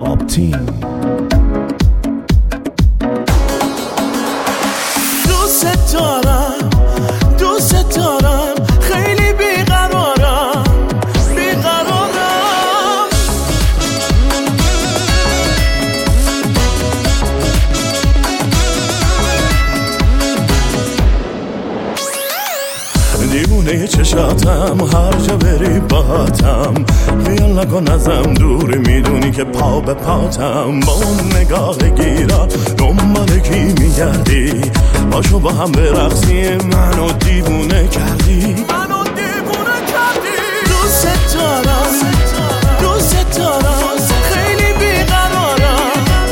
پاپ تیم. دوست دارم دوست دارم خیلی بیقرارم بیقرارم. دیوونه چشاتم هر جا بری باهاتم، خیال نکن ازم دوری میدونی که پا به پاتم. با اون نگاه گیرا دنبال کی میگردی؟ باشو با هم برقصیم، منو دیوونه کردی. دوست دارم دوست دارم خیلی بیقرارم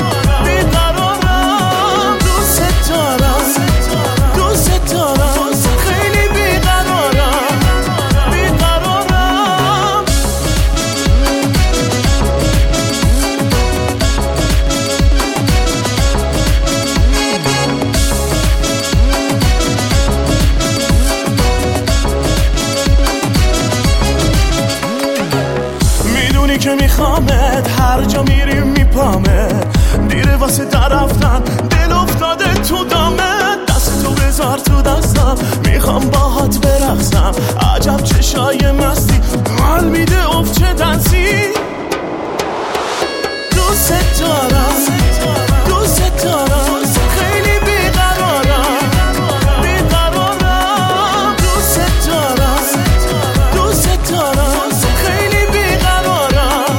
بیقرارم. دوست دارم دوست دارم خیلی بیقرارم بیقرارم. میدونی که میخوامت، هر جا میریم میپامت. دیره واسه در رفتن، دل افتاده تو دامت. دستتو بذار تو دستم، میخوام باهات برقصم. عجب چشای مستی، حال میده افچه دنسی. دوست دارم دوست دارم خیلی بیقرارم بیقرارم. دوست دارم دوست دارم خیلی بیقرارم.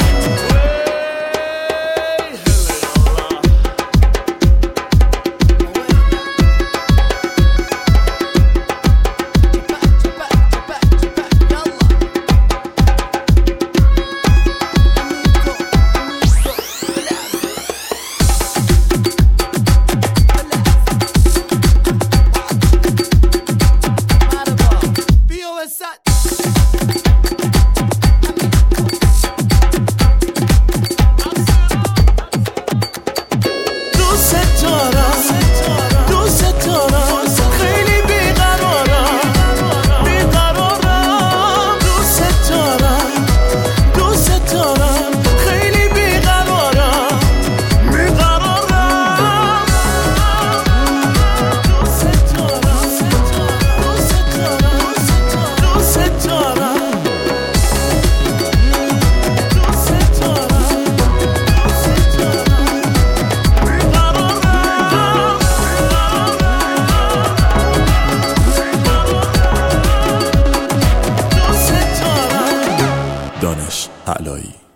دوست دارم دوست دارم خیلی بیقرارم بیقرارم. دوست دارم دوست دارم خیلی بیقرارم بیقرارم. دوست دارم دوست دارم دوست دارم دوست دارم. دانش علایی.